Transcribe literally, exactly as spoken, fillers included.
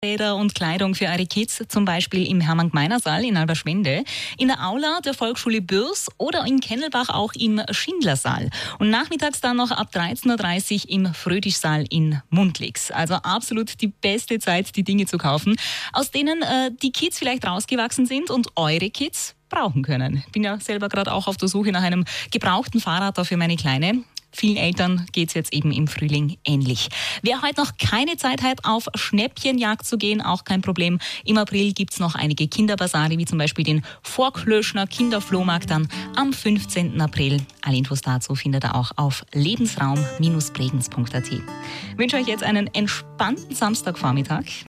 Räder und Kleidung für eure Kids, zum Beispiel im Hermann-Gmeiner-Saal in Alberschwende, in der Aula der Volksschule Bürs oder in Kennelbach auch im Schindlersaal. Und nachmittags dann noch ab dreizehn Uhr dreißig im Frödischsaal in Mundlix. Also absolut die beste Zeit, die Dinge zu kaufen, aus denen äh, die Kids vielleicht rausgewachsen sind und eure Kids brauchen können. Ich bin ja selber gerade auch auf der Suche nach einem gebrauchten Fahrrad da für meine Kleine. Vielen Eltern geht es jetzt eben im Frühling ähnlich. Wer heute noch keine Zeit hat, auf Schnäppchenjagd zu gehen, auch kein Problem. Im April gibt es noch einige Kinderbasare, wie zum Beispiel den Vorklöschner Kinderflohmarkt dann am fünfzehnten April. Alle Infos dazu findet ihr auch auf lebensraum Bindestrich bregenz Punkt a t. Ich wünsche euch jetzt einen entspannten Samstagvormittag.